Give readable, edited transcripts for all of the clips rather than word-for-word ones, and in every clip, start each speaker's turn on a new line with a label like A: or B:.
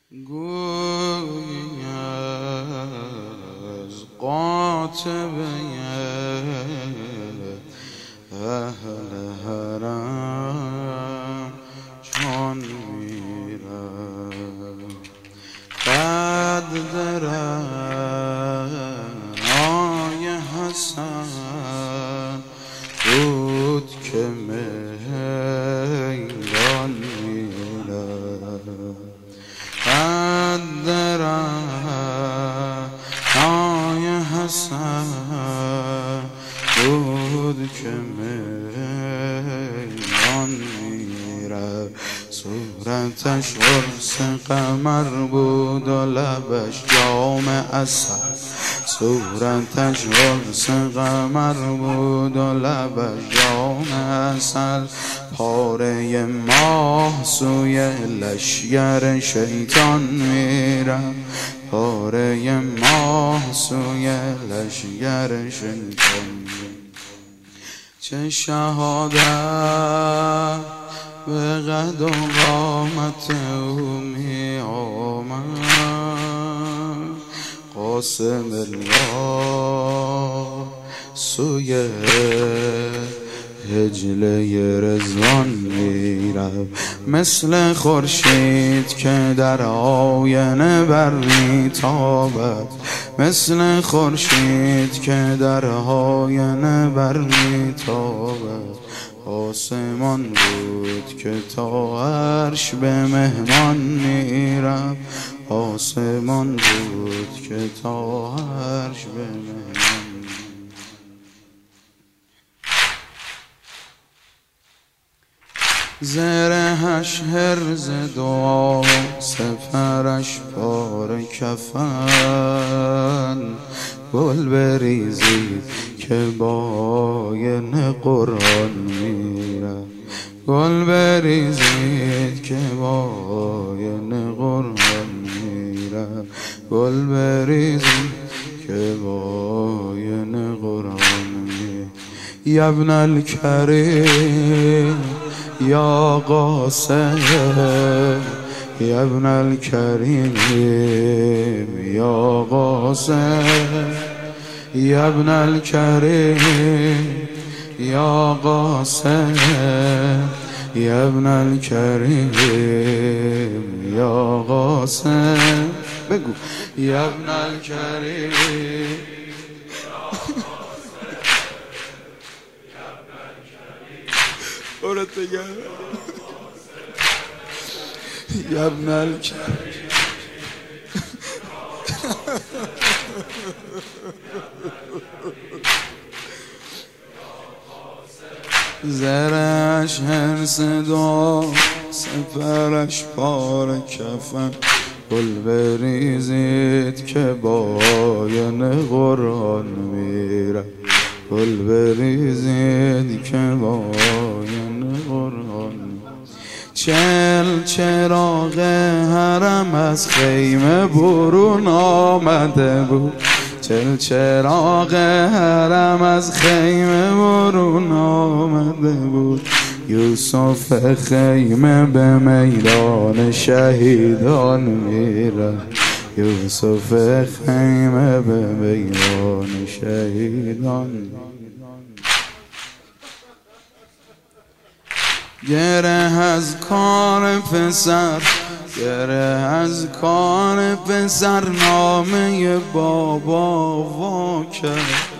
A: گویی از قاطبه اهل حرم چون میرم قد درنای حسن بود که میدان میرم قد درنای حسن بود که میدان میرم صورتش عرس قمر بود و لبش جام عسل صورتش عرس قمر بود و لبش جام عسل پاره ماه سوی لشگر شیطان میرم پاره ماه سوی لشگر شیطان میرم چه شهادت به قد و قامت او می آمد قاسم الله سوی حجله رضوان میرم مثل خورشید که در آینه بر میتابد مثل خورشید که در آینه بر میتابد آسمان بود که تا عرش به مهمان میرم آسمان بود که تا عرش به مهمان زرهش هرز دعا سفرش پار کفن گل بریزید که با آینه قرآن میرم گل بریزید که با آینه قرآن میرم گل بریزید که با آینه قرآن میرم یا ابن الکریم یا قاسم یا ابن الکریم یا قاسم یا ابن الکریم یا قاسم یا ابن الکریم یا قاسم بگو یا ابن الکریم اورت بگم یا ابن الکریم زرش هرس دعا سفرش پار کفن گل بریزید که با آینه قرآن میرم گل بریزید که با آینه قرآن چل چراغ حرم از خیمه برون آمده بود چل چراغ حرم از خیمه برون آمده بود یوسف خیمه به میدان شهیدان میره یوسف خیمه به میدان شهیدان گره از کار پسر گره از کار پسر نامه بابا وا کرد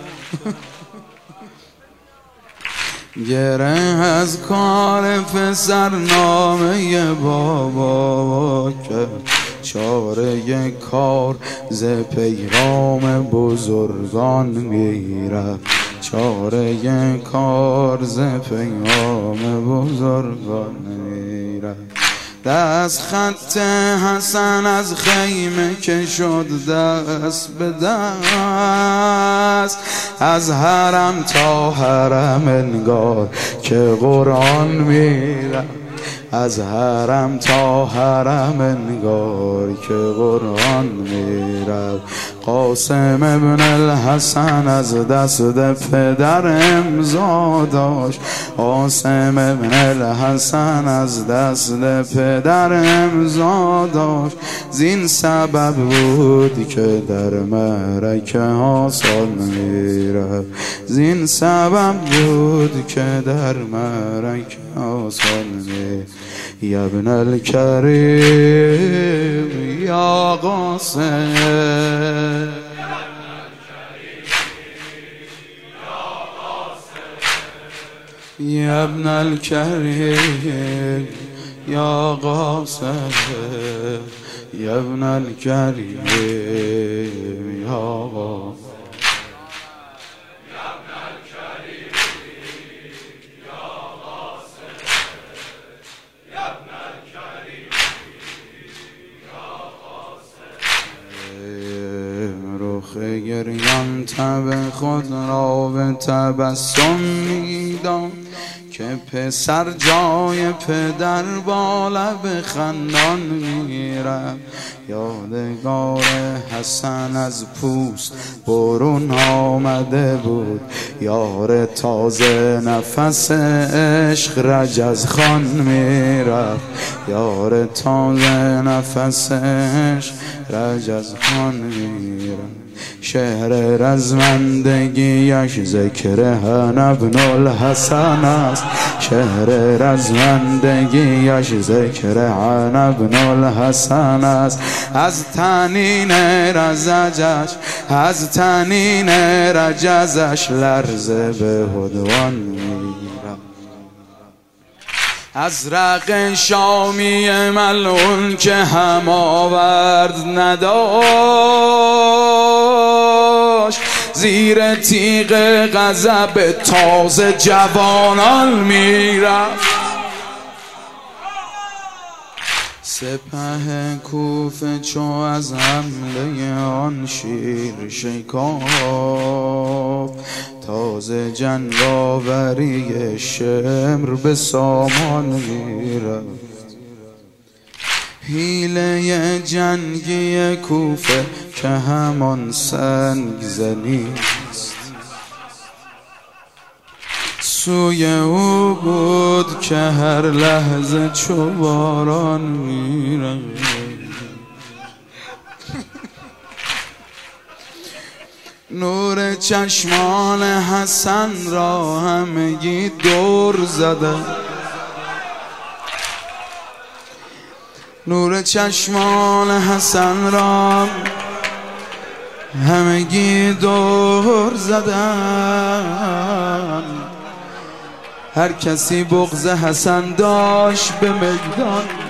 A: گره از کار پسر نامه بابا وا کرد چاره کار ز پیغام بزرگان میرفت چاره کار ز پیغام بزرگان میرفت دست خط حسن از خیمه که شد دست به دست از حرم تا حرم انگار که قرآن میرفت از حرم تا حرم انگار که قرآن میرفت قاسم ابن الحسن از دست پدر امضا داشت. قاسم ابن الحسن از دست پدر امضا داشت. زین سبب بود که در معرکه آسان میرفت. زین سبب بود که در معرکه آسان میرفت. یا ابن الکریم یا قاسم یا ابن الکریم یا قاسم یا ابن الکریم یا قاسم گریان تب خود را به تبسم میدان که پسر جای پدر با لب خندان میرفت. یادگار حسن از پوست برون آمده بود. یار تازه نفس عشق رجز خان میرفت. یار تازه نفس عشق رجز خان میرفت. شهر رزمندگیش ذکر هن ابن الحسن است. شهر رزمندگیش ذکر هن ابن الحسن است. از تنین رجزش لرزه به هدوان میرم. از رق شامی ملعون که هم آورد نداشت. زیر تیغ غضب تازه جوانان میرفت. سپه کوفه چو از حمله آن شیر شکاف. تازه جنگاوری شمر به سامان میرفت. حیله جنگی کوفه که همان سنگ زنیست. سوی او بود که هر لحظه چو باران میرفت. نور چشمان حسن را همگی دور زده. نور چشمان حسن را همگی دور زدن. هر کسی بغض حسن داشت به میدان